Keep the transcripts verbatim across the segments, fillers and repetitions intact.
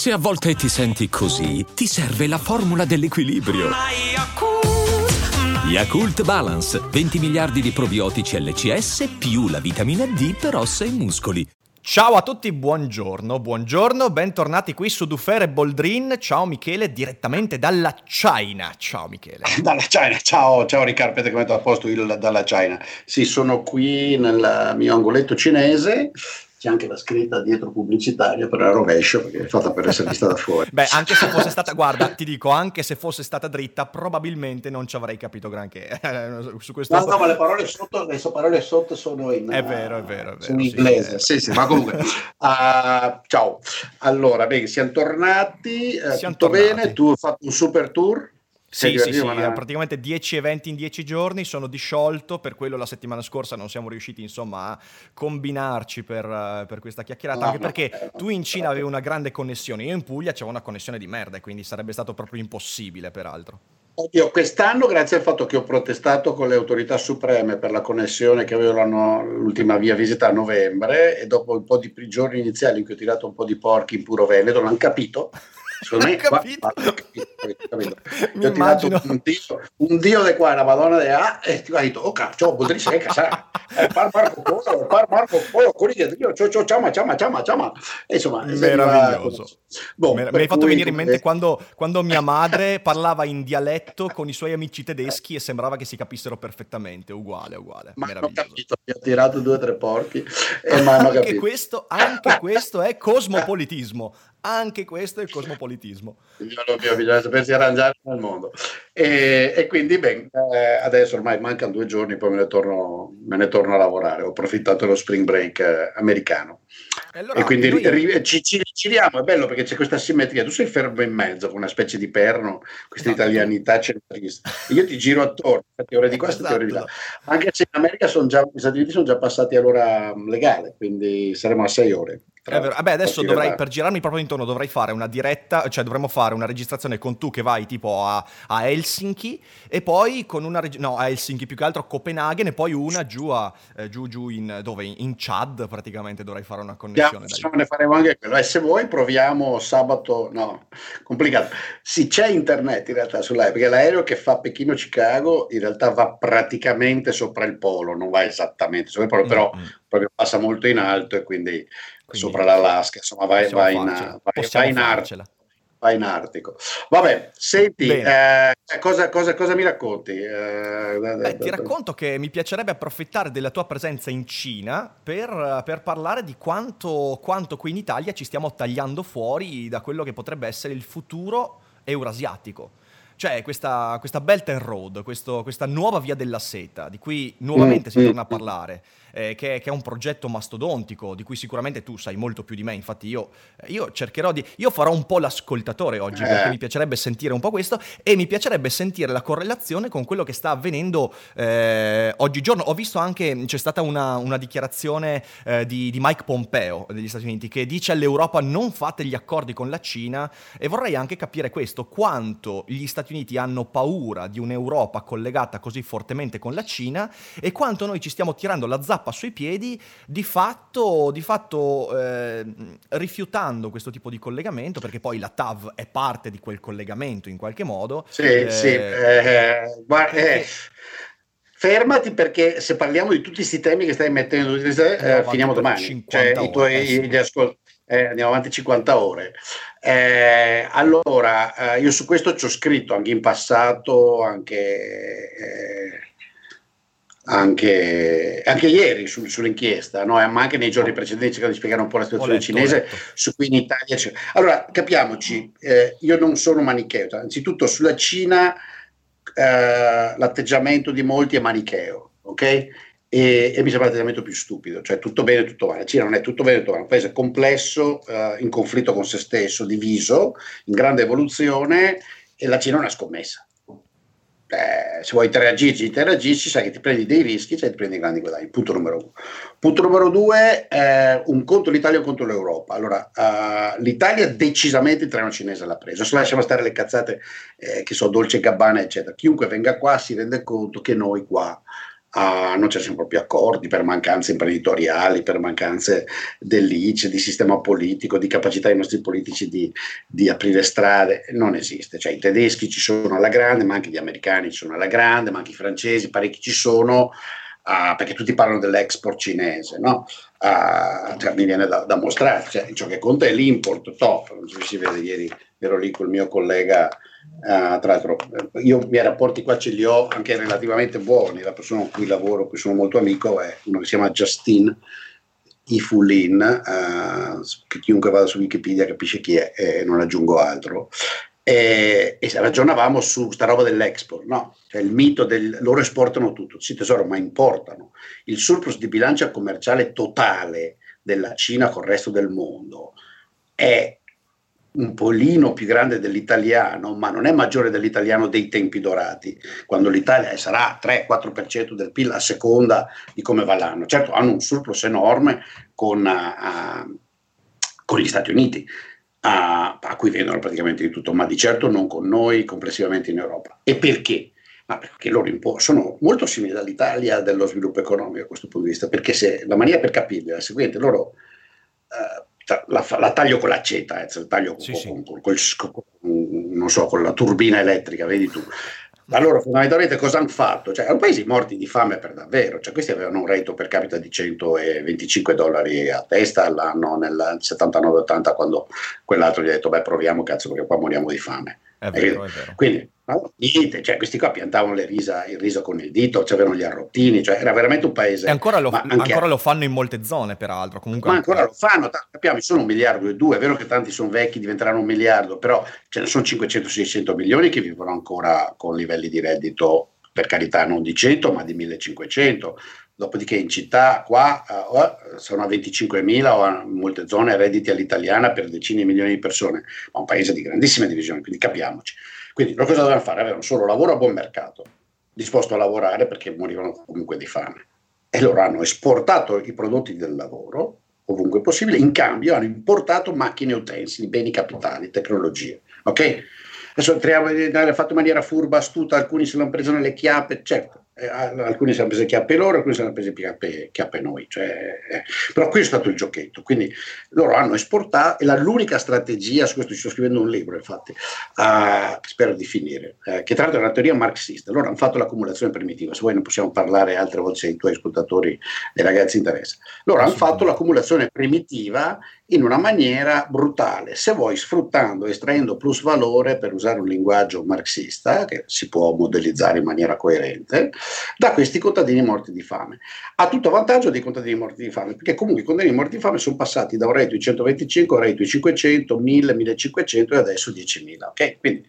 Se a volte ti senti così, ti serve la formula dell'equilibrio. Yakult Balance, venti miliardi di probiotici L C S più la vitamina D per ossa e muscoli. Ciao a tutti, buongiorno, buongiorno, bentornati qui su Dufer e Boldrin. Ciao Michele, direttamente dalla China. Ciao Michele. Dalla China, ciao, ciao Riccardo, aspetta che metto a posto il dalla China. Sì, sono qui nel mio angoletto cinese. C'è anche la scritta dietro pubblicitaria per la rovescio, perché è fatta per essere vista da fuori. Beh, anche se fosse stata, guarda, ti dico, anche se fosse stata dritta, probabilmente non ci avrei capito granché. Su questo... No, no, ma le parole sotto, le parole sotto sono in, è vero, è vero, è vero, sono in inglese. Sì, sì, ma comunque. uh, ciao. Allora, bene, siamo tornati, uh, siamo tutto tornati. bene, tu hai fatto un super tour. Sì, sì, sì, una... praticamente dieci eventi in dieci giorni, sono disciolto, per quello la settimana scorsa non siamo riusciti insomma a combinarci per, uh, per questa chiacchierata, no, anche no, perché no, tu in Cina avevi una grande connessione, io in Puglia c'avevo una connessione di merda, quindi sarebbe stato proprio impossibile peraltro. Io quest'anno, grazie al fatto che ho protestato con le autorità supreme per la connessione che avevano l'ultima via visita a novembre, e dopo un po' di giorni iniziali in cui ho tirato un po' di porchi in puro Veneto, l'hanno capito. Secondo me, capito. Va, va, capito, capito. Mi ho tirato immagino. un dio, un dio di qua, una madonna di là, e ti ho detto, oh cazzo, Boldrin sei casà, eh, par Marco Polo, par Marco Polo, quelli che io, ciao, ciao, ciao, ciao, ciao, ciao, insomma, meraviglioso. Boh, Mer- mi hai fatto cui, venire in mente quando, quando mia madre parlava in dialetto con i suoi amici tedeschi e sembrava che si capissero perfettamente, uguale, uguale. Ma hanno meraviglioso. capito, mi ho tirato due o tre porchi e mi hanno anche capito. Questo, anche questo è cosmopolitismo. Anche questo è il cosmopolitismo. Io bisogna sapersi arrangiare nel mondo. E, e quindi, beh, eh, adesso ormai mancano due giorni, poi me ne torno, me ne torno a lavorare. Ho approfittato dello spring break eh, americano. E, allora, e quindi noi... ri, ci, ci giriamo, è bello perché c'è questa simmetria. Tu sei fermo in mezzo con una specie di perno, questa esatto, italianità centrista. Io ti giro attorno, sette ore di qua, sette ore di là. Anche se in America sono già, gli Stati Uniti sono già passati all'ora legale, quindi saremo a sei ore. È vero. Vabbè, adesso dovrei, per girarmi proprio intorno, dovrei fare una diretta, cioè dovremmo fare una registrazione con tu che vai tipo a, a Helsinki e poi con una reg- no, a Helsinki più che altro a Copenaghen e poi una giù a eh, giù giù in dove in Chad praticamente dovrei fare una connessione. Yeah, ne faremo anche quello. E se vuoi proviamo sabato, no, complicato. Sì, c'è internet in realtà sull'aereo, perché l'aereo che fa Pechino-Chicago in realtà va praticamente sopra il polo, non va esattamente sopra il polo, però mm-hmm. proprio passa molto in alto e quindi Quindi sopra l'Alaska, insomma, vai, vai, in, vai, vai, in Artico, vai in Artico. Vabbè, senti, eh, cosa, cosa, cosa mi racconti? Eh, Beh, da, ti da, racconto che mi piacerebbe approfittare della tua presenza in Cina per, per parlare di quanto, quanto qui in Italia ci stiamo tagliando fuori da quello che potrebbe essere il futuro eurasiatico. Cioè questa, questa Belt and Road, questo, questa nuova via della seta, di cui nuovamente mm, si mm, torna a parlare, eh, che, che è un progetto mastodontico, di cui sicuramente tu sai molto più di me, infatti io, io cercherò di... Io farò un po' l'ascoltatore oggi, eh. perché mi piacerebbe sentire un po' questo, e mi piacerebbe sentire la correlazione con quello che sta avvenendo eh, oggigiorno. Ho visto anche, c'è stata una, una dichiarazione eh, di, di Mike Pompeo degli Stati Uniti, che dice all'Europa non fate gli accordi con la Cina, e vorrei anche capire questo, quanto gli Stati Uniti hanno paura di un'Europa collegata così fortemente con la Cina e quanto noi ci stiamo tirando la zappa sui piedi di fatto, di fatto eh, rifiutando questo tipo di collegamento, perché poi la T A V è parte di quel collegamento in qualche modo. Sì, eh, sì, eh, guarda, perché... eh, fermati, perché se parliamo di tutti questi temi che stai mettendo, eh, finiamo domani. Cioè, i tuoi, eh, sì. gli ascol- eh, andiamo avanti cinquanta ore. Eh, allora, eh, io su questo ci ho scritto anche in passato, anche, eh, anche, anche ieri su, sull'inchiesta, no? Ma anche nei giorni precedenti, cercando di spiegare un po' la situazione letto, cinese, su cui in Italia c'è. Allora, capiamoci, eh, io non sono manicheo, anzitutto sulla Cina eh, l'atteggiamento di molti è manicheo, ok? E, e mi sembra l'atteggiamento più stupido, cioè tutto bene, tutto male. La Cina non è tutto bene, tutto male, è un paese complesso, eh, in conflitto con se stesso, diviso, in grande evoluzione, e la Cina è una scommessa. Eh, se vuoi interagirci, interagisci, sai che ti prendi dei rischi, sai che ti prendi grandi guadagni. Punto numero uno. Punto numero due, eh, un conto l'Italia e un conto l'Europa. Allora, uh, l'Italia decisamente il treno cinese l'ha preso. Se lasciamo stare le cazzate eh, che sono Dolce e Gabbana, eccetera. Chiunque venga qua si rende conto che noi qua Uh, non ci sono proprio accordi per mancanze imprenditoriali, per mancanze dell'I C E, di sistema politico, di capacità dei nostri politici di, di aprire strade, non esiste. Cioè, i tedeschi ci sono alla grande, ma anche gli americani ci sono alla grande, ma anche i francesi, parecchi ci sono, uh, perché tutti parlano dell'export cinese, no? Uh, cioè, mi viene da, da mostrare, cioè, ciò che conta è l'import, top, non so se si vede, ieri ero lì col mio collega. Uh, tra l'altro io i miei rapporti qua ce li ho anche relativamente buoni. La persona con cui lavoro, cui sono molto amico, è uno che si chiama Justin Ifulin, uh, che chiunque vada su Wikipedia capisce chi è e non aggiungo altro, e, e ragionavamo su sta roba dell'export, no? Cioè il mito del loro esportano tutto, sì tesoro, ma importano. Il surplus di bilancia commerciale totale della Cina col resto del mondo è un polino più grande dell'italiano, ma non è maggiore dell'italiano dei tempi dorati, quando l'Italia sarà tre quattro per cento del P I L a seconda di come va l'anno. Certo, hanno un surplus enorme con, uh, con gli Stati Uniti, uh, a cui vendono praticamente di tutto, ma di certo non con noi complessivamente in Europa. E perché? Ma perché loro impo- sono molto simili all'Italia dello sviluppo economico a questo punto di vista, perché se la maniera per capirli è la seguente: loro uh, La, la taglio con l'accetta, eh, la taglio sì, con, sì. con, con, con, con, non so, con la turbina elettrica, vedi tu. Ma loro fondamentalmente cosa hanno fatto? Cioè, erano paesi morti di fame per davvero, cioè, questi avevano un reddito per capita di centoventicinque dollari a testa all'anno nel settantanove ottanta, quando quell'altro gli ha detto beh proviamo cazzo perché qua moriamo di fame. È vero, è vero. Quindi no, niente, cioè, questi qua piantavano le risa, il riso con il dito, c'avevano gli arrottini, cioè era veramente un paese. E ancora lo, anche, ancora lo fanno in molte zone, peraltro. Comunque ma ancora, ancora lo fanno, t- capiamo, sono un miliardo e due, è vero che tanti sono vecchi, diventeranno un miliardo, però ce ne sono cinquecento seicento milioni che vivono ancora con livelli di reddito, per carità, non di cento, ma di millecinquecento. Dopodiché in città qua uh, sono a venticinquemila o in molte zone redditi all'italiana per decine di milioni di persone, ma un paese di grandissime divisioni, quindi capiamoci. Quindi loro cosa dovevano fare? Avevano solo lavoro a buon mercato, disposto a lavorare perché morivano comunque di fame. E loro hanno esportato i prodotti del lavoro ovunque possibile, in cambio hanno importato macchine e utensili, beni capitali, tecnologie. Ok? Adesso l'hanno fatto in maniera furba, astuta, alcuni se l'hanno preso nelle chiappe, certo. Eh, alcuni si hanno preso chiappe loro, alcuni si hanno preso chiappe, chiappe noi, cioè, eh. Però qui è stato il giochetto, quindi loro hanno esportato, e la, l'unica strategia, su questo ci sto scrivendo un libro infatti, uh, spero di finire, uh, che tra l'altro è una teoria marxista. Loro hanno fatto l'accumulazione primitiva, se vuoi ne possiamo parlare altre volte se ai tuoi ascoltatori e ragazzi interessa. Loro hanno fatto l'accumulazione primitiva in una maniera brutale, se vuoi sfruttando, estraendo plus valore, per usare un linguaggio marxista che si può modellizzare in maniera coerente, da questi contadini morti di fame, a tutto vantaggio dei contadini morti di fame, perché comunque i contadini morti di fame sono passati da un reddito di centoventicinque a un reddito di cinquecento, mille, millecinquecento e adesso diecimila, ok? Quindi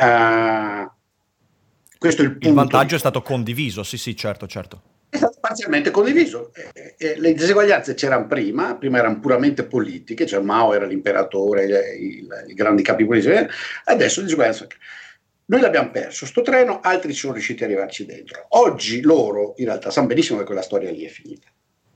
uh, questo è il punto. Il vantaggio è stato condiviso, sì sì, certo, certo. È stato parzialmente condiviso. Eh, eh, le diseguaglianze c'erano prima, prima erano puramente politiche, cioè Mao era l'imperatore, i, i grandi capi politici, adesso le diseguaglianze. Noi l'abbiamo perso, sto treno, altri sono riusciti ad arrivarci dentro. Oggi loro in realtà sanno benissimo che quella storia lì è finita.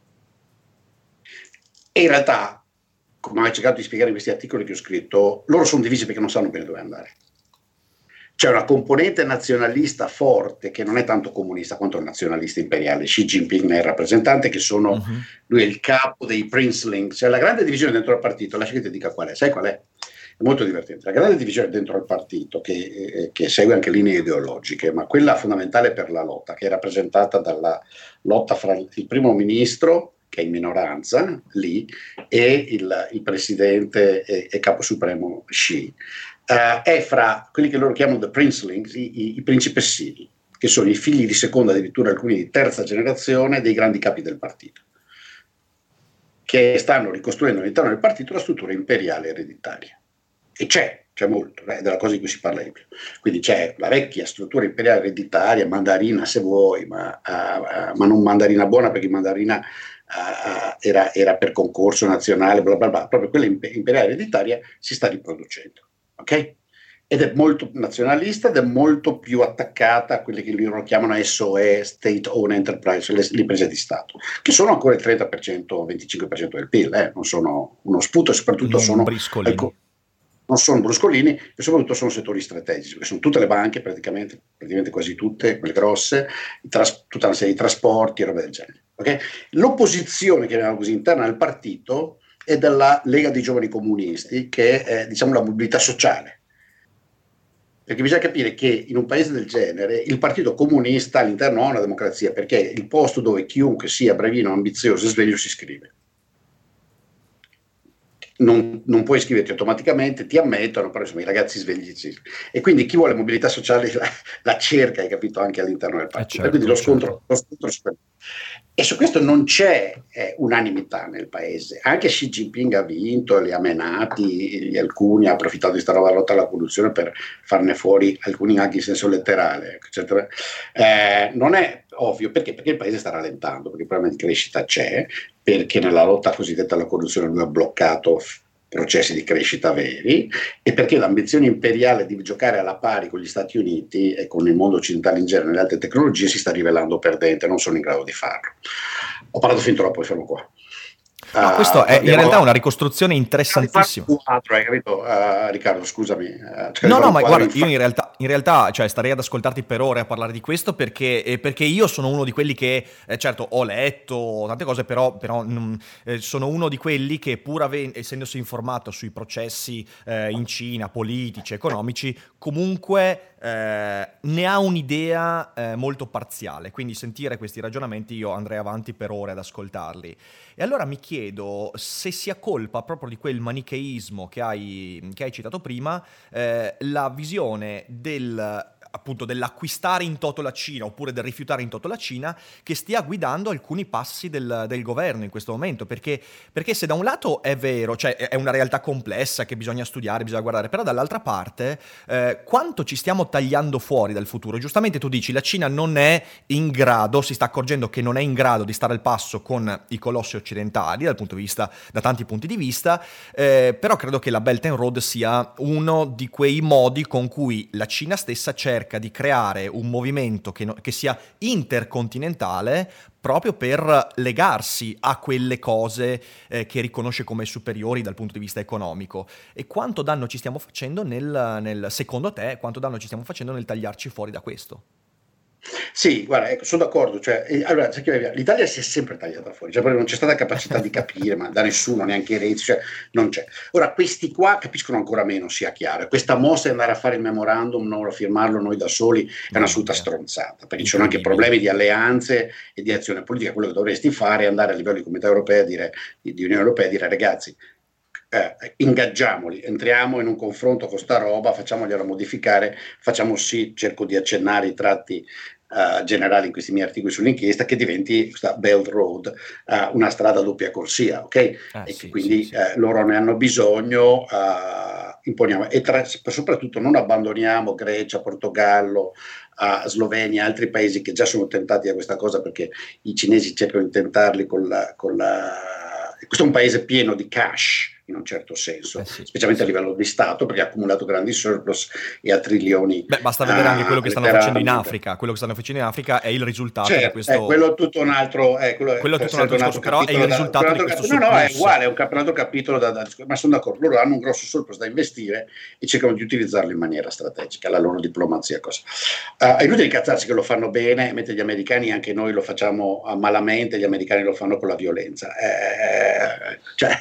E in realtà, come ho cercato di spiegare in questi articoli che ho scritto, loro sono divisi perché non sanno bene dove andare. C'è una componente nazionalista forte che non è tanto comunista quanto nazionalista imperiale. Xi Jinping è il rappresentante, che sono, uh-huh. lui è il capo dei princelings, cioè la grande divisione dentro il partito, lascia che ti dica qual è, sai qual è? È molto divertente. La grande divisione dentro il partito, che, eh, che segue anche linee ideologiche, ma quella fondamentale per la lotta, che è rappresentata dalla lotta fra il primo ministro, che è in minoranza lì, e il, il presidente e, e capo supremo Xi, uh, è fra quelli che loro chiamano the princelings, i, i, i principessini, che sono i figli di seconda, addirittura alcuni di terza generazione dei grandi capi del partito, che stanno ricostruendo all'interno del partito la struttura imperiale ereditaria. E c'è, c'è molto, è della cosa di cui si parla di più. Quindi c'è la vecchia struttura imperiale ereditaria, mandarina se vuoi, ma, uh, uh, ma non mandarina buona, perché mandarina uh, era, era per concorso nazionale, bla bla bla. Proprio quella imperiale ereditaria si sta riproducendo, ok? Ed è molto nazionalista ed è molto più attaccata a quelle che loro chiamano S O E, State Owned Enterprise, le, le imprese di Stato, che sono ancora il trenta per cento, venticinque per cento del P I L, eh? Non sono uno sputo, e soprattutto non sono... briscolini. Ecco, non sono bruscolini e soprattutto sono settori strategici, perché sono tutte le banche, praticamente, praticamente quasi tutte, quelle grosse, tras- tutta una serie di trasporti e roba del genere. Okay? L'opposizione, chiamiamola così, interna al partito è della Lega dei Giovani Comunisti, che è, diciamo, la mobilità sociale. Perché bisogna capire che in un paese del genere il partito comunista all'interno ha una democrazia, perché è il posto dove chiunque sia bravino, ambizioso e sveglio si iscrive. Non, non puoi iscriverti automaticamente, ti ammettono, però insomma i ragazzi svegli sì. E quindi chi vuole mobilità sociale la, la cerca, hai capito, anche all'interno del partito. Eh certo, quindi lo scontro, certo. lo scontro su e su questo non c'è eh, unanimità nel paese. Anche Xi Jinping ha vinto, li ha menati, gli alcuni ha approfittato di questa nuova lotta alla corruzione per farne fuori alcuni anche in senso letterale, eccetera. Eh, non è ovvio perché? Perché il paese sta rallentando, perché il problema di crescita c'è, perché nella lotta cosiddetta alla corruzione lui ha bloccato processi di crescita veri e perché l'ambizione imperiale di giocare alla pari con gli Stati Uniti e con il mondo occidentale in genere nelle altre tecnologie si sta rivelando perdente, non sono in grado di farlo. Ho parlato fin troppo e fermo qua. No, questo è in realtà una ricostruzione interessantissima. Quadro, hai capito, uh, Riccardo, scusami. Uh, no, no, ma guarda, io in realtà, in realtà cioè, starei ad ascoltarti per ore a parlare di questo perché, eh, perché io sono uno di quelli che, eh, certo, ho letto tante cose, però, però mh, eh, sono uno di quelli che pur ave- essendosi informato sui processi eh, in Cina, politici, economici, comunque eh, ne ha un'idea eh, molto parziale. Quindi sentire questi ragionamenti io andrei avanti per ore ad ascoltarli. E allora mi chiedo se sia colpa proprio di quel manicheismo che hai, che hai citato prima, eh, la visione del, appunto, dell'acquistare in toto la Cina oppure del rifiutare in toto la Cina che stia guidando alcuni passi del, del governo in questo momento. Perché, perché se da un lato è vero, cioè è una realtà complessa che bisogna studiare, bisogna guardare, però dall'altra parte eh, quanto ci stiamo tagliando fuori dal futuro? Giustamente tu dici la Cina non è in grado, si sta accorgendo che non è in grado di stare al passo con i colossi occidentali dal punto di vista, da tanti punti di vista, eh, però credo che la Belt and Road sia uno di quei modi con cui la Cina stessa cerca di creare un movimento che, no, che sia intercontinentale proprio per legarsi a quelle cose eh, che riconosce come superiori dal punto di vista economico. E quanto danno ci stiamo facendo nel, nel secondo te, quanto danno ci stiamo facendo nel tagliarci fuori da questo? Sì, guarda, ecco, sono d'accordo. Cioè, eh, allora, l'Italia si è sempre tagliata fuori, cioè, non c'è stata capacità di capire, ma da nessuno, neanche Renzi, cioè, non c'è. Ora, questi qua capiscono ancora meno, sia chiaro. Questa mossa di andare a fare il memorandum, non a firmarlo noi da soli, è un'assoluta stronzata, perché ci sono anche problemi di alleanze e di azione politica. Quello che dovresti fare è andare a livello di Comunità Europea, dire, di, di Unione Europea, e dire ragazzi, Eh, ingaggiamoli, entriamo in un confronto con sta roba, facciamogliela modificare, facciamo sì, cerco di accennare i tratti uh, generali in questi miei articoli sull'inchiesta, che diventi questa Belt Road uh, una strada a doppia corsia, ok? Eh, e sì, che quindi sì, sì. Uh, loro ne hanno bisogno, uh, imponiamo, e tra, soprattutto non abbandoniamo Grecia, Portogallo, uh, Slovenia, altri paesi che già sono tentati da questa cosa, perché i cinesi cercano di tentarli con la, con la... Questo è un paese pieno di cash, in un certo senso, eh sì, specialmente sì. a livello di Stato, perché ha accumulato grandi surplus e a trilioni. Beh, basta vedere uh, anche quello che stanno facendo in Africa. Quello che stanno facendo in Africa è il risultato certo, di questo. Eh, quello è tutto un altro. Eh, quello, quello è tutto un altro discorso, però è il risultato da, di questo cap- No, no, è uguale, è un, cap- un altro capitolo da, da ma sono d'accordo. Loro hanno un grosso surplus da investire e cercano di utilizzarlo in maniera strategica, la loro diplomazia. Cosa. Uh, è inutile incazzarsi che lo fanno bene, mentre gli americani, anche noi lo facciamo malamente, gli americani lo fanno con la violenza. Eh, cioè,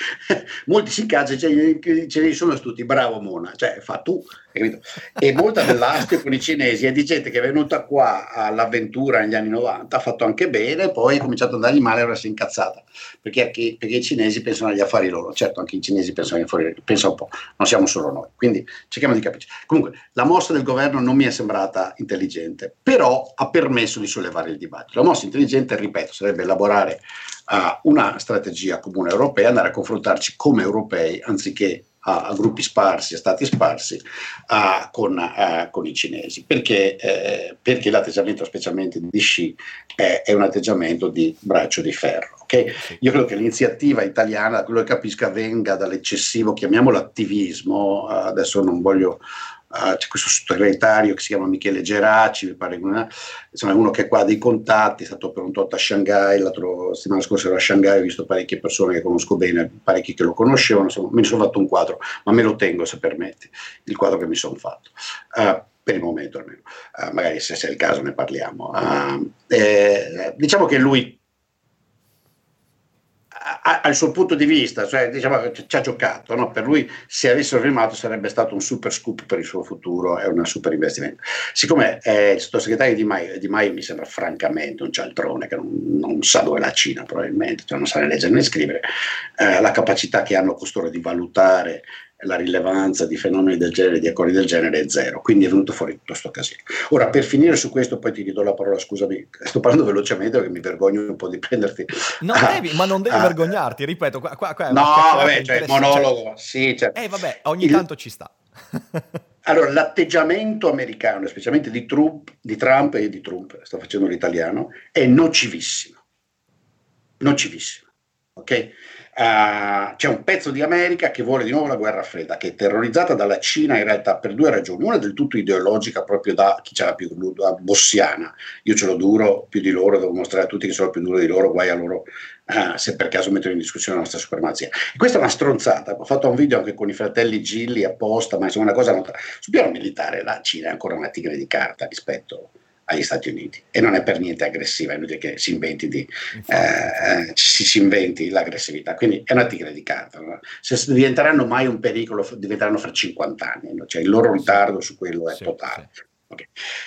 molti si incazzano, ce ne sono tutti, bravo Mona, cioè fa tu, capito? E molta dell'astio con i cinesi è di gente che è venuta qua all'avventura negli anni novanta, ha fatto anche bene, poi è cominciato ad andargli male e ora si è incazzata, perché, perché i cinesi pensano agli affari loro, certo anche i cinesi pensano agli affari loro, pensa un po', non siamo solo noi, quindi cerchiamo di capirci. Comunque la mossa del governo non mi è sembrata intelligente, però ha permesso di sollevare il dibattito. La mossa intelligente, ripeto, sarebbe elaborare uh, una strategia comune europea, andare a confrontarci come europei anziché a, a gruppi sparsi, a stati sparsi, uh, con, uh, con i cinesi, perché, eh, perché l'atteggiamento specialmente di Xi è, è un atteggiamento di braccio di ferro. Okay? Io credo che l'iniziativa italiana, da quello che capisca, venga dall'eccessivo, chiamiamolo attivismo, uh, adesso non voglio uh, c'è questo sottosegretario che si chiama Michele Geraci, mi pare, una, insomma, uno che ha qua dei contatti, è stato per un tot a Shanghai, l'altro settimana scorsa ero a Shanghai, ho visto parecchie persone che conosco bene, parecchi che lo conoscevano, insomma, me ne sono fatto un quadro, ma me lo tengo, se permetti, il quadro che mi sono fatto. Uh, per il momento almeno, uh, magari se, se è il caso ne parliamo. Uh, eh, diciamo che lui ha, ha il suo punto di vista, cioè diciamo ci ha giocato, no? Per lui se avessero firmato sarebbe stato un super scoop per il suo futuro e un super investimento. Siccome è il sottosegretario Di Maio, Di Maio mi sembra francamente un cialtrone che non, non sa dove è la Cina probabilmente, cioè non sa né leggere né scrivere, eh, la capacità che hanno costoro di valutare la rilevanza di fenomeni del genere, di accordi del genere è zero, quindi è venuto fuori tutto questo casino. Ora, per finire su questo, poi ti ridò la parola, scusami, sto parlando velocemente perché mi vergogno un po' di prenderti. Non ah, devi, ma non devi ah, vergognarti, ripeto, qua, qua, qua è no, vabbè, cioè il monologo, sì, cioè, eh vabbè, ogni il, tanto ci sta. Allora, l'atteggiamento americano, specialmente di Trump, di Trump e di Trump, sto facendo l'italiano, è nocivissimo, nocivissimo, ok? Uh, c'è un pezzo di America che vuole di nuovo la guerra fredda, che è terrorizzata dalla Cina in realtà per due ragioni. Una del tutto ideologica, proprio da chi ce l'ha più da bossiana. Io ce l'ho duro più di loro, devo mostrare a tutti che sono più duro di loro, guai a loro uh, se per caso mettono in discussione la nostra supremazia. E questa è una stronzata. Ho fatto un video anche con i fratelli Gilli apposta, ma insomma una cosa non... sul piano militare la Cina è ancora una tigre di carta rispetto agli Stati Uniti e non è per niente aggressiva, è inutile che si inventi, di, eh, si, si inventi l'aggressività, quindi è una tigre di carta, no? Se diventeranno mai un pericolo diventeranno fra cinquanta anni, no? Cioè il loro ritardo su quello è sì, totale. Sì. Okay.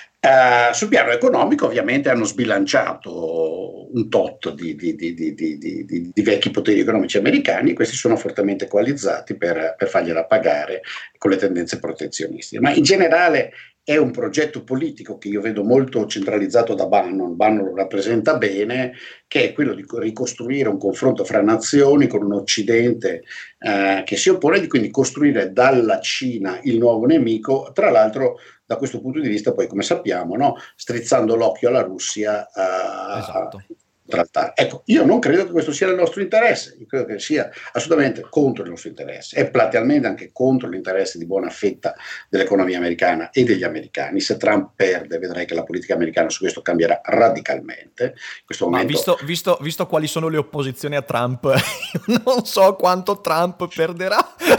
Uh, sul piano economico ovviamente hanno sbilanciato un tot di, di, di, di, di, di, di vecchi poteri economici americani, questi sono fortemente coalizzati per, per fargliela pagare con le tendenze protezionistiche, ma in generale è un progetto politico che io vedo molto centralizzato da Bannon, Bannon lo rappresenta bene, che è quello di ricostruire un confronto fra nazioni con un Occidente eh, che si oppone, di quindi costruire dalla Cina il nuovo nemico, tra l'altro da questo punto di vista poi come sappiamo, no? Strizzando l'occhio alla Russia uh, esatto. Trattare. Ecco, io non credo che questo sia il nostro interesse, io credo che sia assolutamente contro il nostro interesse, è platealmente anche contro l'interesse di buona fetta dell'economia americana e degli americani. Se Trump perde, vedrai che la politica americana su questo cambierà radicalmente. In questo momento... Ma visto, visto, visto quali sono le opposizioni a Trump, io non so quanto Trump perderà.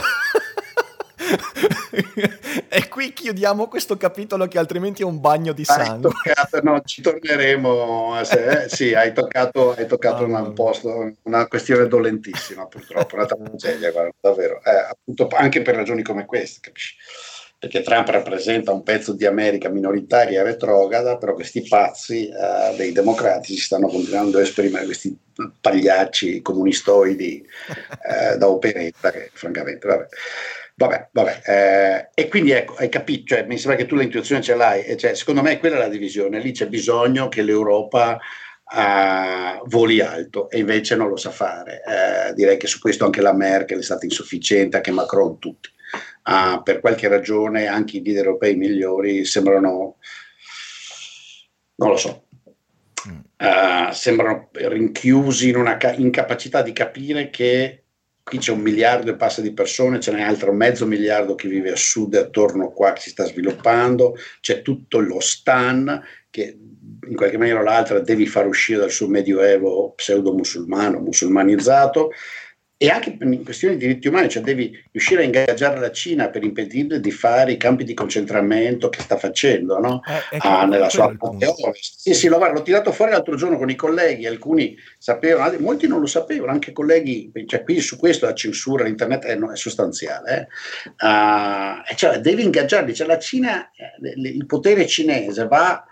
E qui chiudiamo questo capitolo che altrimenti è un bagno di sangue. Hai toccato, no, ci torneremo. Se, eh, sì, hai toccato, hai toccato oh, una, un posto, una questione dolentissima, purtroppo, una tragedia, guarda, davvero. Eh, appunto, anche per ragioni come queste, capisci? Perché Trump rappresenta un pezzo di America minoritaria e retrograda, però questi pazzi eh, dei democratici stanno continuando a esprimere questi pagliacci comunistoidi eh, da operetta che francamente, vabbè. Vabbè, vabbè, eh, e quindi ecco, hai capito, cioè, mi sembra che tu l'intuizione ce l'hai, e cioè, secondo me quella è la divisione, lì c'è bisogno che l'Europa uh, voli alto e invece non lo sa fare, eh, direi che su questo anche la Merkel è stata insufficiente, anche Macron, tutti, uh, per qualche ragione anche i leader europei migliori sembrano, non lo so, uh, sembrano rinchiusi in una ca- incapacità di capire che qui c'è un miliardo e passa di persone, ce n'è altro mezzo miliardo che vive a sud attorno qua che si sta sviluppando, c'è tutto lo stan che in qualche maniera o l'altra devi far uscire dal suo medioevo pseudo-musulmano, musulmanizzato, e anche in questioni di diritti umani, cioè devi riuscire a ingaggiare la Cina per impedirle di fare i campi di concentramento che sta facendo, no? Eh, ah, nella sua parte ovest. Sì, sì, lo, l'ho tirato fuori l'altro giorno con i colleghi, alcuni sapevano, molti non lo sapevano, anche colleghi, cioè qui su questo la censura, l'internet è, no, è sostanziale, eh? uh, cioè devi ingaggiarli, cioè la Cina, il potere cinese va,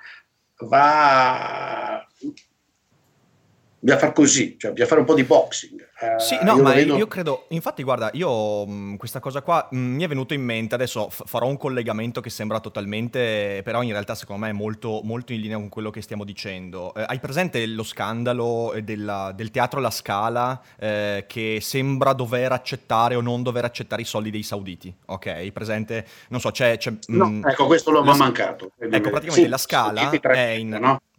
va bisogna fare così, cioè bisogna fare un po' di boxing. Uh, sì, no, io ma vedo... io credo, infatti guarda, io mh, questa cosa qua mh, mi è venuto in mente, adesso f- farò un collegamento che sembra totalmente, però in realtà secondo me è molto, molto in linea con quello che stiamo dicendo. Eh, hai presente lo scandalo della, del teatro La Scala eh, che sembra dover accettare o non dover accettare i soldi dei sauditi, ok? Presente? Non so, c'è... c'è no, mh, ecco, questo l'ho la, mancato. Ecco, praticamente sì, La Scala è in... No?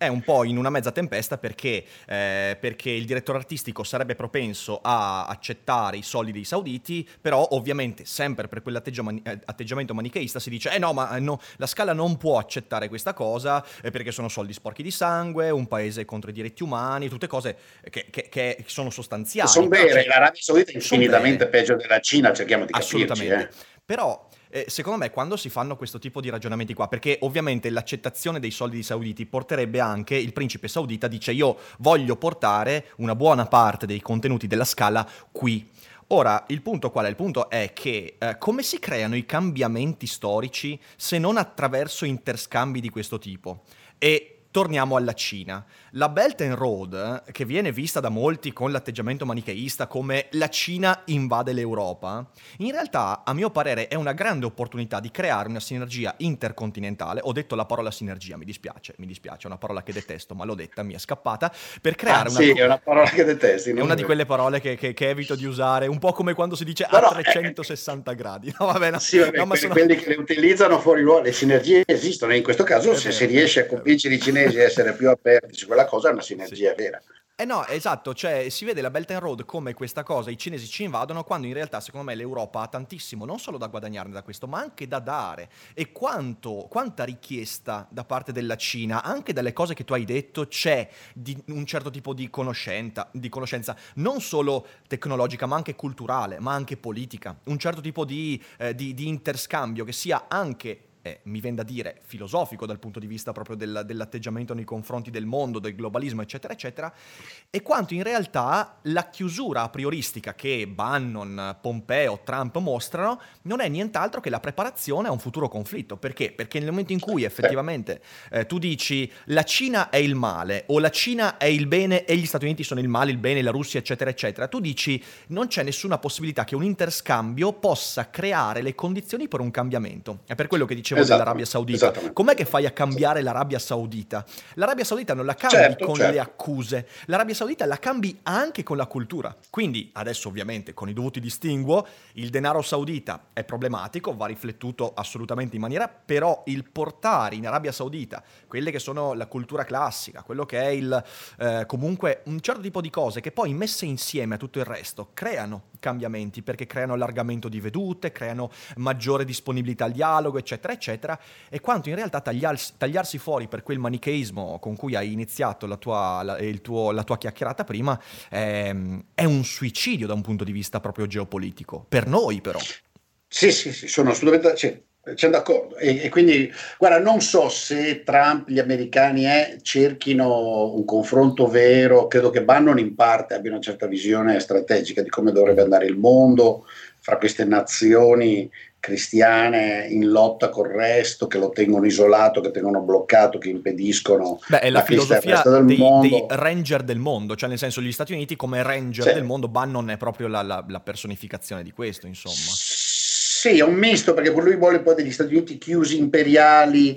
è un po' in una mezza tempesta perché, eh, perché il direttore artistico sarebbe propenso a accettare i soldi dei sauditi, però ovviamente sempre per quell'atteggiamento manicheista si dice eh no, ma no, la Scala non può accettare questa cosa eh, perché sono soldi sporchi di sangue, un paese contro i diritti umani, tutte cose che, che, che sono sostanziali. Sono vere, l'Arabia Saudita è infinitamente peggio della Cina, cerchiamo di capirci. Assolutamente, eh. però... Eh, secondo me quando si fanno questo tipo di ragionamenti qua, perché ovviamente l'accettazione dei soldi dei sauditi porterebbe anche il principe saudita dice io voglio portare una buona parte dei contenuti della Scala qui. Ora, il punto qual è? Il punto è che eh, come si creano i cambiamenti storici se non attraverso interscambi di questo tipo? E torniamo alla Cina. La Belt and Road, che viene vista da molti con l'atteggiamento manicheista come la Cina invade l'Europa, in realtà, a mio parere, è una grande opportunità di creare una sinergia intercontinentale. Ho detto la parola sinergia, mi dispiace, mi dispiace, è una parola che detesto, ma l'ho detta, mi è scappata, per creare ah, una... Sì, è una parola che detesti. È una di quelle parole che, che, che evito di usare, un po' come quando si dice no, a no, trecentosessanta eh, gradi. No, vabbè, no, sì, vabbè, no, ma quelli, sono... quelli che le utilizzano fuori luogo, le sinergie esistono, in questo caso È se vero, si riesce a convincere i cinesi a essere più aperti su quella cosa è una sinergia sì. vera. Eh no, esatto, cioè si vede la Belt and Road come questa cosa, i cinesi ci invadono, quando in realtà secondo me l'Europa ha tantissimo, non solo da guadagnarne da questo, ma anche da dare. E quanto, quanta richiesta da parte della Cina, anche dalle cose che tu hai detto, c'è di un certo tipo di conoscenza, di conoscenza non solo tecnologica, ma anche culturale, ma anche politica, un certo tipo di, eh, di, di interscambio che sia anche... Eh, mi viene da dire filosofico dal punto di vista proprio del, dell'atteggiamento nei confronti del mondo, del globalismo, eccetera, eccetera, e quanto in realtà la chiusura a prioristica che Bannon, Pompeo, Trump mostrano non è nient'altro che la preparazione a un futuro conflitto. Perché? Perché nel momento in cui effettivamente eh, tu dici la Cina è il male o la Cina è il bene e gli Stati Uniti sono il male, il bene, la Russia, eccetera, eccetera, tu dici non c'è nessuna possibilità che un interscambio possa creare le condizioni per un cambiamento. È per quello che dicevo dell'Arabia Saudita. Com'è che fai a cambiare l'Arabia Saudita? L'Arabia Saudita non la cambi certo, con certo. le accuse, l'Arabia Saudita la cambi anche con la cultura. Quindi adesso ovviamente con i dovuti distinguo il denaro saudita è problematico, va riflettuto assolutamente in maniera, però il portare in Arabia Saudita quelle che sono la cultura classica, quello che è il eh, comunque un certo tipo di cose che poi messe insieme a tutto il resto creano cambiamenti, perché creano allargamento di vedute, creano maggiore disponibilità al dialogo, eccetera, eccetera, e quanto in realtà tagliarsi, tagliarsi fuori per quel manicheismo con cui hai iniziato la tua, la, il tuo, la tua chiacchierata prima è, è un suicidio da un punto di vista proprio geopolitico, per noi però. Sì, sì, sì, sono assolutamente... Sì. C'è d'accordo e, e quindi guarda, non so se Trump, gli americani eh, cerchino un confronto vero. Credo che Bannon in parte abbia una certa visione strategica di come dovrebbe andare il mondo fra queste nazioni cristiane in lotta col resto, che lo tengono isolato, che tengono bloccato, che impediscono. Beh, è la, la filosofia del dei, mondo. dei ranger del mondo, cioè nel senso gli Stati Uniti come ranger sì. del mondo. Bannon è proprio la, la, la personificazione di questo, insomma. Sì, è un misto, perché lui vuole poi degli Stati Uniti chiusi, imperiali,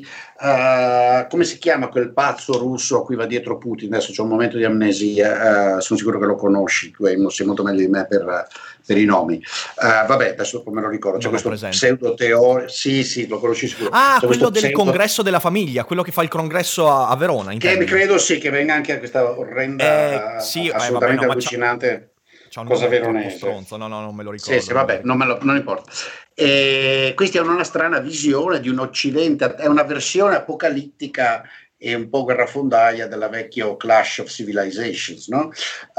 uh, come si chiama quel pazzo russo a cui va dietro Putin? Adesso c'è un momento di amnesia, uh, sono sicuro che lo conosci, tu hai, sei molto meglio di me per, per i nomi. Uh, vabbè, adesso me lo ricordo, c'è questo pseudo teorico, sì sì, lo conosci sicuro. Ah, c'è quello del pseudo... congresso della famiglia, quello che fa il congresso a, a Verona. Che credo sì, che venga anche a questa orrenda, eh, sì, assolutamente eh, vabbè, no, allucinante. C'è un cosa veronese. Stronzo. No, no, non me lo ricordo. Sì, sì, vabbè, non, me lo, non importa. E questi hanno una strana visione di un Occidente, è una versione apocalittica e un po' guerrafondaia della vecchio Clash of Civilizations, no?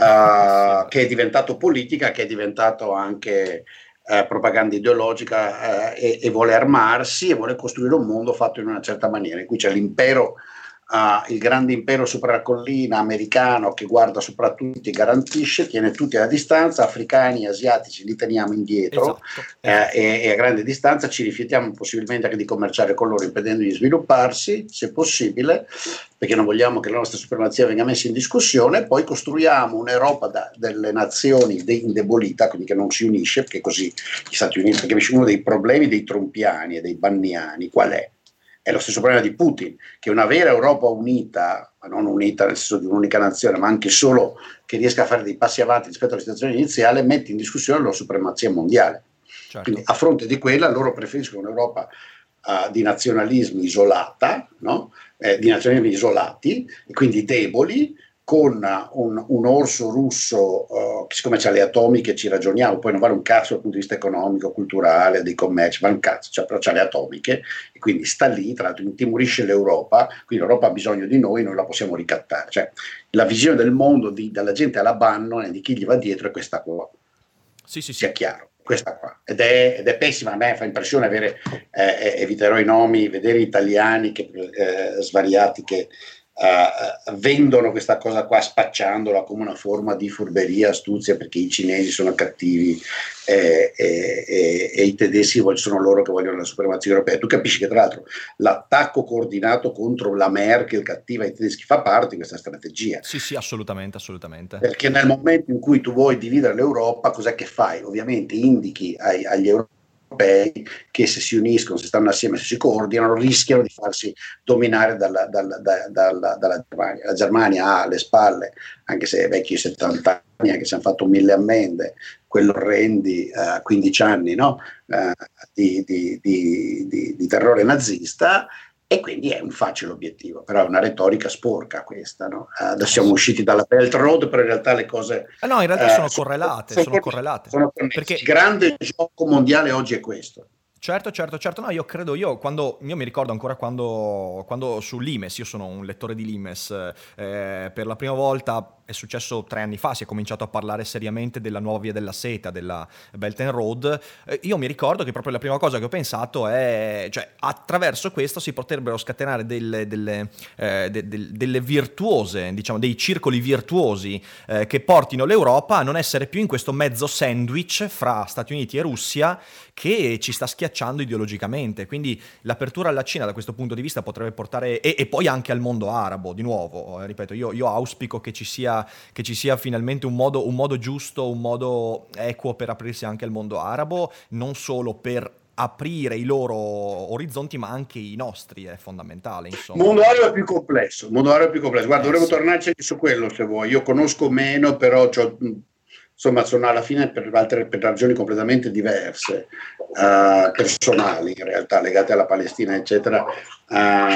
Uh, sì. Che è diventato politica, che è diventato anche uh, propaganda ideologica uh, e, e vuole armarsi e vuole costruire un mondo fatto in una certa maniera, in cui c'è l'impero. Uh, il grande impero sopra la collina americano che guarda sopra tutti, garantisce, tiene tutti alla distanza, africani, asiatici li teniamo indietro, esatto, esatto. Eh, e, e a grande distanza ci rifiutiamo possibilmente anche di commerciare con loro, impedendogli di svilupparsi se possibile, perché non vogliamo che la nostra supremazia venga messa in discussione. Poi costruiamo un'Europa da, delle nazioni de- indebolita, quindi che non si unisce, perché così gli Stati Uniti, perché uno dei problemi dei trumpiani e dei banniani qual è? È lo stesso problema di Putin, che una vera Europa unita, ma non unita nel senso di un'unica nazione, ma anche solo che riesca a fare dei passi avanti rispetto alla situazione iniziale, mette in discussione la loro supremazia mondiale. Certo. Quindi a fronte di quella loro preferiscono un'Europa uh, di nazionalismi isolata, no? eh, di nazionalismi isolati, e quindi deboli, con un, un orso russo uh, che siccome c'ha le atomiche ci ragioniamo, poi non vale un cazzo dal punto di vista economico, culturale, dei commerci, vale un cazzo, cioè, però c'ha le atomiche e quindi sta lì, tra l'altro intimorisce l'Europa, quindi l'Europa ha bisogno di noi, noi la possiamo ricattare, cioè la visione del mondo di, dalla gente alla Bannon e di chi gli va dietro è questa qua, sì, sì, sia sì. chiaro, questa qua, ed è, ed è pessima. A me fa impressione avere, eh, eviterò i nomi, vedere italiani che, eh, svariati che Uh, vendono questa cosa qua spacciandola come una forma di furberia, astuzia, perché i cinesi sono cattivi e, e, e, e i tedeschi sono loro che vogliono la supremazia europea. Tu capisci che tra l'altro l'attacco coordinato contro la Merkel cattiva ai tedeschi fa parte di questa strategia. Sì, sì, assolutamente, assolutamente. Perché nel momento in cui tu vuoi dividere l'Europa, cos'è che fai? Ovviamente indichi ai, agli europei che se si uniscono, se stanno assieme, se si coordinano, rischiano di farsi dominare dalla, dalla, dalla, dalla, dalla Germania. La Germania ha alle spalle, anche se è vecchio settanta anni, anche se hanno fatto mille ammende, quello orrendi uh, quindici anni, no? uh, di, di, di, di, di terrore nazista, e quindi è un facile obiettivo, però è una retorica sporca questa, no? Uh, adesso siamo usciti dalla Belt Road, però in realtà le cose eh no, in realtà sono uh, correlate, sono, sono correlate. Sono perché il grande gioco mondiale oggi è questo. Certo, certo, certo, no, io credo, io quando, io mi ricordo ancora quando, quando su Limes, io sono un lettore di Limes, eh, per la prima volta, è successo tre anni fa, si è cominciato a parlare seriamente della nuova via della seta, della Belt and Road, eh, io mi ricordo che proprio la prima cosa che ho pensato è, cioè, attraverso questo si potrebbero scatenare delle, delle, eh, de, de, delle virtuose, diciamo, dei circoli virtuosi eh, che portino l'Europa a non essere più in questo mezzo sandwich fra Stati Uniti e Russia che ci sta schiacciando ideologicamente, quindi l'apertura alla Cina da questo punto di vista potrebbe portare, e, e poi anche al mondo arabo, di nuovo, eh, ripeto, io, io auspico che ci sia, che ci sia finalmente un modo, un modo giusto, un modo equo per aprirsi anche al mondo arabo, non solo per aprire i loro orizzonti, ma anche i nostri, è fondamentale, insomma. Il mondo arabo è più complesso, il mondo arabo è più complesso, guarda, eh, dovremmo sì. tornarci su quello se vuoi, io conosco meno, però c'ho... insomma sono alla fine per altre per ragioni completamente diverse, uh, personali in realtà, legate alla Palestina eccetera, uh,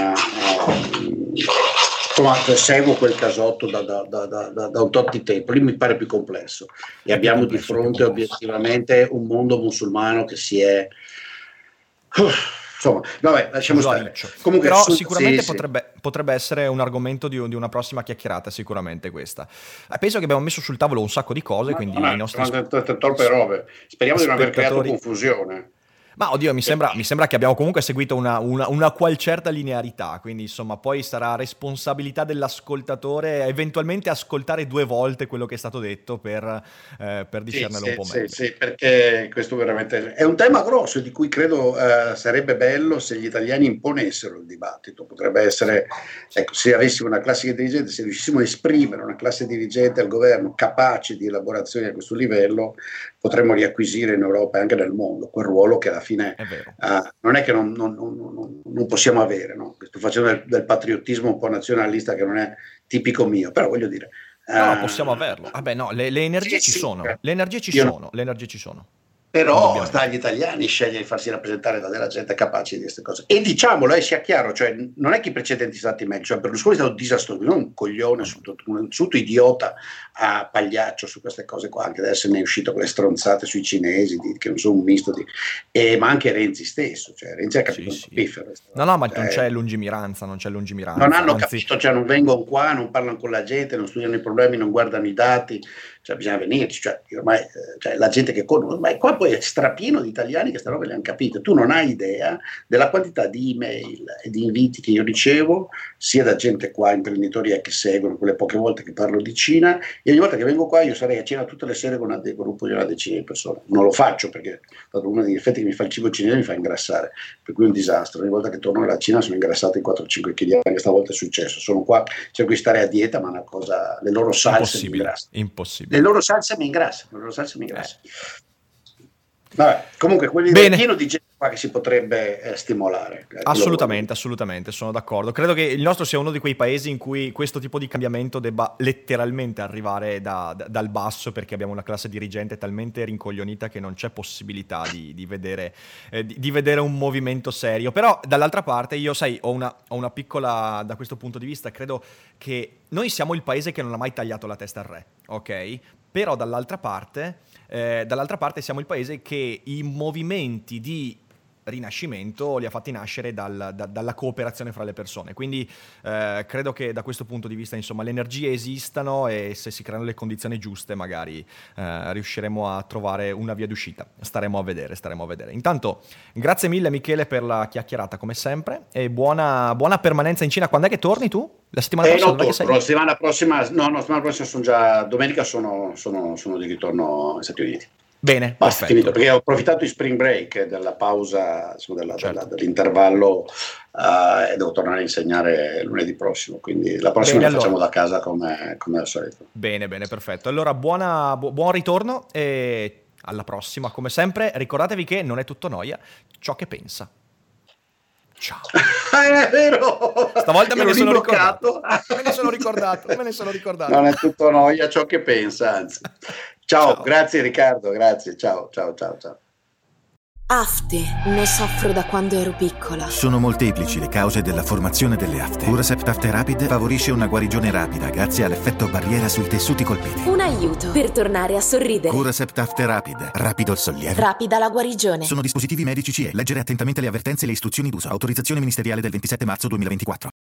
uh, insomma seguo quel casotto da, da, da, da, da un tot di tempo, lì mi pare più complesso e abbiamo complesso, di fronte obiettivamente un mondo musulmano che si è uh, insomma, vabbè, lasciamo stare. Comunque, però su, sicuramente sì, potrebbe, sì. potrebbe essere un argomento di, di una prossima chiacchierata, sicuramente questa. Penso che abbiamo messo sul tavolo un sacco di cose, ma quindi no, i nostri troppe robe. Speriamo di non aver creato confusione. Ma oddio, mi sembra, mi sembra che abbiamo comunque seguito una, una, una qual certa linearità, quindi insomma poi sarà responsabilità dell'ascoltatore eventualmente ascoltare due volte quello che è stato detto per, eh, per discernere sì, un po' sì, meglio. Sì, sì, perché questo veramente è un tema grosso di cui credo eh, sarebbe bello se gli italiani imponessero il dibattito. Potrebbe essere, ecco, se avessimo una classe dirigente, se riuscissimo a esprimere una classe dirigente al governo capace di elaborazione a questo livello, potremmo riacquisire in Europa e anche nel mondo quel ruolo che alla fine è vero. Uh, non è che non, non, non, non possiamo avere, no? Sto facendo del, del patriottismo un po' nazionalista che non è tipico mio, però voglio dire uh, no, possiamo averlo. Vabbè, no, le, le energie sì, ci sì, sono, eh. le energie ci Io sono, no. le energie ci sono. Però sta agli italiani scegliere di farsi rappresentare da della gente capace di queste cose. E diciamolo, eh, sia chiaro, cioè, non è che i precedenti sono stati meglio, cioè, Berlusconi è stato disastroso, non un coglione, un tutto idiota a pagliaccio su queste cose qua, anche adesso ne è uscito con le stronzate sui cinesi, di, che non sono un misto di... E, ma anche Renzi stesso, cioè Renzi ha capito sì, un piffero. Sì. No, no, ma cioè, non c'è lungimiranza, non c'è lungimiranza. Non hanno anzi... capito, cioè non vengono qua, non parlano con la gente, non studiano i problemi, non guardano i dati, cioè bisogna venirci, cioè, ormai cioè, la gente che conosce, ormai qua poi è strapieno di italiani che queste robe le hanno capite. Tu non hai idea della quantità di email e di inviti che io ricevo, sia da gente qua, imprenditori che seguono, quelle poche volte che parlo di Cina, e ogni volta che vengo qua io sarei a cena tutte le sere con un gruppo di una decina di persone. Non lo faccio perché uno degli effetti che mi fa il cibo cinese mi fa ingrassare, per cui è un disastro. Ogni volta che torno alla Cina sono ingrassato in quattro cinque chili, anche stavolta è successo. Sono qua, cerco di stare a dieta, ma è una cosa, le loro salse mi ingrassano. Impossibile. Le loro salse mi ingrassano, le loro salse mi ingrassano. Vabbè, comunque quelli Bene. Pieno di gente qua che si potrebbe eh, stimolare. Assolutamente, assolutamente, sono d'accordo. Credo che il nostro sia uno di quei paesi in cui questo tipo di cambiamento debba letteralmente arrivare da, da, dal basso, perché abbiamo una classe dirigente talmente rincoglionita che non c'è possibilità di, di, vedere, eh, di, di vedere un movimento serio. Però dall'altra parte io, sai, ho una, ho una piccola, da questo punto di vista, credo che noi siamo il paese che non ha mai tagliato la testa al re, ok? Però dall'altra parte, eh, dall'altra parte siamo il paese che i movimenti di rinascimento li ha fatti nascere dal, da, dalla cooperazione fra le persone, quindi eh, credo che da questo punto di vista, insomma, le energie esistano e se si creano le condizioni giuste magari eh, riusciremo a trovare una via d'uscita. Staremo a vedere, staremo a vedere. Intanto grazie mille Michele per la chiacchierata come sempre e buona, buona permanenza in Cina. Quando è che torni tu? La settimana eh, prossima? No, torno, sei? La settimana prossima, no, no, la settimana prossima sono già, domenica sono, sono, sono di ritorno negli Stati Uniti. Bene, basta, finito, perché ho approfittato di spring break, della pausa, insomma, della, certo. della, dell'intervallo uh, e devo tornare a insegnare lunedì prossimo, quindi la prossima bene, la allora. facciamo da casa come, come al solito. Bene, bene, perfetto. Allora buona, bu- buon ritorno e alla prossima, come sempre. Ricordatevi che non è tutto noia ciò che pensa. Ciao. È vero! Stavolta me ne sono ricordato. me ne sono ricordato, me ne sono ricordato. Non è tutto noia ciò che pensa, anzi. Ciao, ciao, grazie Riccardo, grazie, ciao, ciao, ciao, ciao. Afte, ne soffro da quando ero piccola. Sono molteplici le cause della formazione delle afte. Curacept Afte Rapid favorisce una guarigione rapida grazie all'effetto barriera sui tessuti colpiti. Un aiuto per tornare a sorridere. Curacept Afte Rapid, rapido il sollievo, rapida la guarigione. Sono dispositivi medici C E. Leggere attentamente le avvertenze e le istruzioni d'uso. Autorizzazione ministeriale del ventisette marzo duemilaventiquattro.